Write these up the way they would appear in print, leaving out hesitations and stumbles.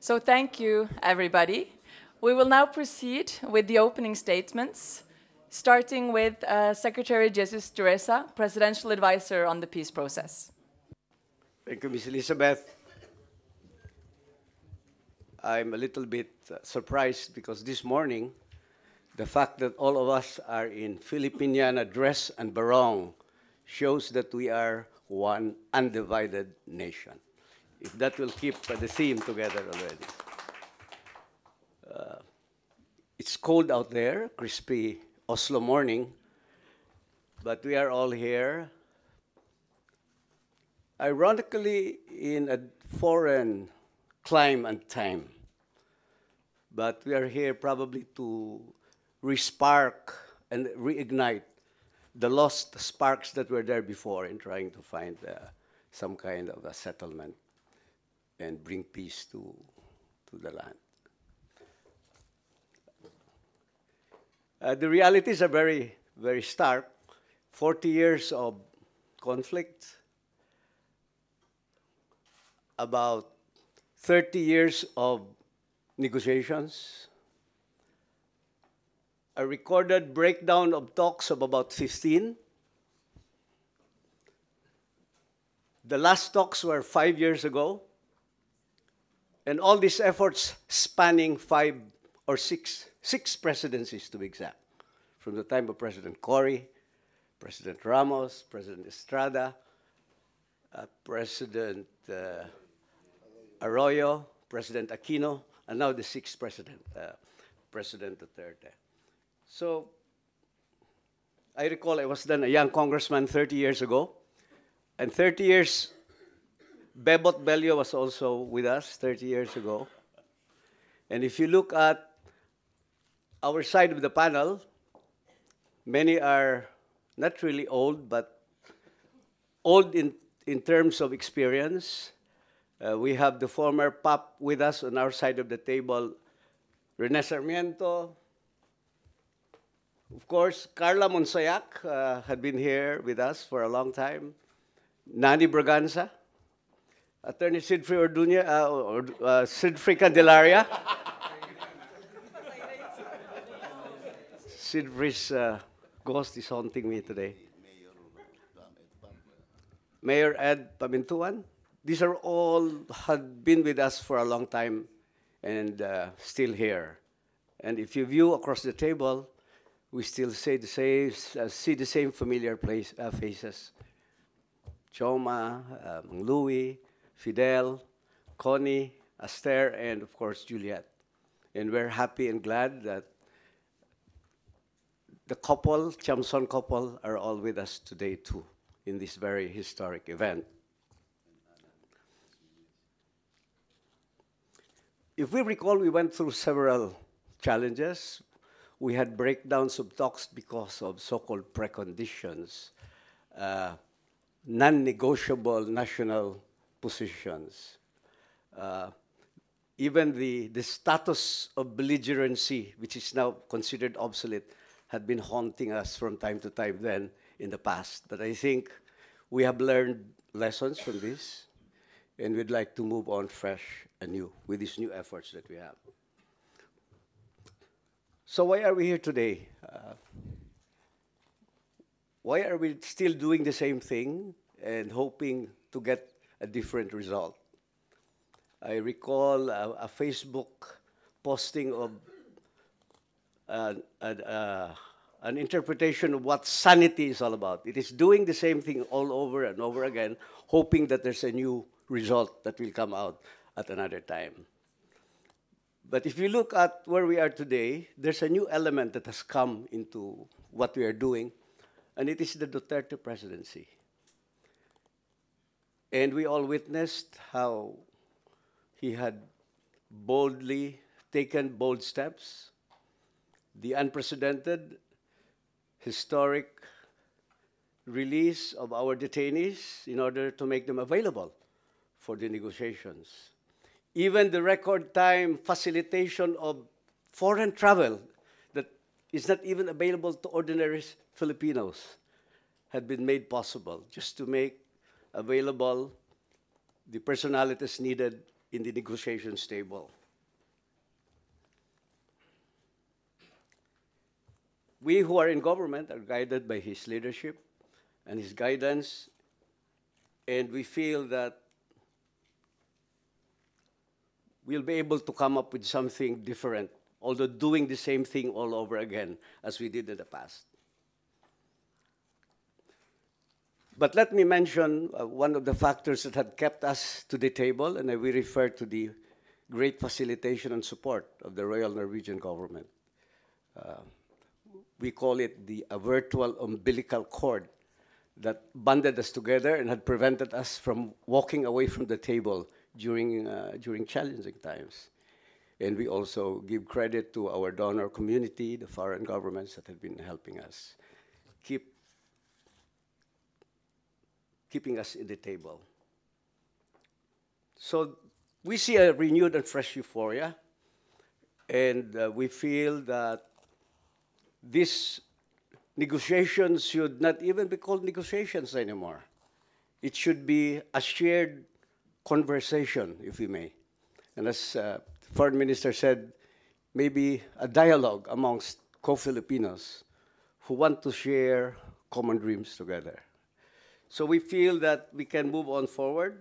So thank you, everybody. We will now proceed with the opening statements, starting with Secretary Jesus Teresa, Presidential Advisor on the Peace Process. Thank you, Ms. Elizabeth. I'm a little bit surprised because this morning, the fact that all of us are in Filipiniana dress and barong shows that we are one undivided nation. If that will keep the theme together already. It's cold out there, crispy Oslo morning, but we are all here. Ironically, in a foreign clime and time, but we are here probably to respark and reignite the lost sparks that were there before in trying to find some kind of a settlement and bring peace to the land. The realities are very, very stark. 40 years of conflict, about 30 years of negotiations, a recorded breakdown of talks of about 15. The last talks were 5 years ago, and all these efforts spanning six presidencies to be exact, from the time of President Cory, President Ramos, President Estrada, President Arroyo, President Aquino, and now the sixth president, President Duterte. So I recall I was then a young congressman 30 years ago, and 30 years, Bebot Bello was also with us 30 years ago. And if you look at our side of the panel, many are not really old, but old in terms of experience. We have the former PAP with us on our side of the table, Rene Sarmiento. Of course, Carla Monsayak had been here with us for a long time. Nani Braganza, Attorney Sidfrey Orduña, Sidfrey Candelaria. Sidfrey's ghost is haunting me today. Mayor Ed Pamintuan. These are all had been with us for a long time and still here. And if you view across the table, we still see the same familiar faces. Choma, Louis, Fidel, Connie, Aster, and of course, Juliet. And we're happy and glad that the couple, Chamson couple, are all with us today too in this very historic event. If we recall, we went through several challenges. We had breakdowns of talks because of so-called preconditions, non-negotiable national positions. Even the status of belligerency, which is now considered obsolete, had been haunting us from time to time then in the past. But I think we have learned lessons from this, and we'd like to move on fresh and new with these new efforts that we have. So why are we here today? Why are we still doing the same thing and hoping to get a different result? I recall a Facebook posting of an interpretation of what sanity is all about. It is doing the same thing all over and over again, hoping that there's a new result that will come out at another time. But if you look at where we are today, there's a new element that has come into what we are doing, and it is the Duterte presidency. And we all witnessed how he had boldly taken bold steps, the unprecedented, historic release of our detainees in order to make them available for the negotiations. Even the record time facilitation of foreign travel that is not even available to ordinary Filipinos had been made possible just to make available the personalities needed in the negotiations table. We who are in government are guided by his leadership and his guidance, and we feel that we'll be able to come up with something different, although doing the same thing all over again as we did in the past. But let me mention one of the factors that had kept us to the table, and we refer to the great facilitation and support of the Royal Norwegian government. We call it a virtual umbilical cord that bonded us together and had prevented us from walking away from the table during challenging times. And we also give credit to our donor community, the foreign governments that have been helping us, keeping us in the table. So we see a renewed and fresh euphoria, and we feel that these negotiations should not even be called negotiations anymore. It should be a shared conversation, if we may. And as the Foreign Minister said, maybe a dialogue amongst co-Filipinos who want to share common dreams together. So we feel that we can move on forward.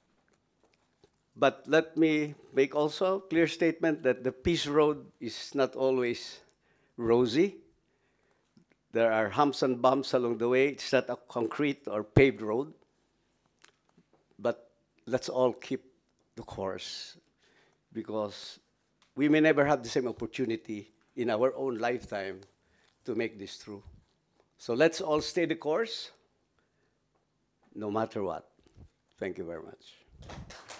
But let me make also a clear statement that the peace road is not always rosy. There are humps and bumps along the way. It's not a concrete or paved road. But let's all keep the course, because we may never have the same opportunity in our own lifetime to make this true. So let's all stay the course, no matter what. Thank you very much.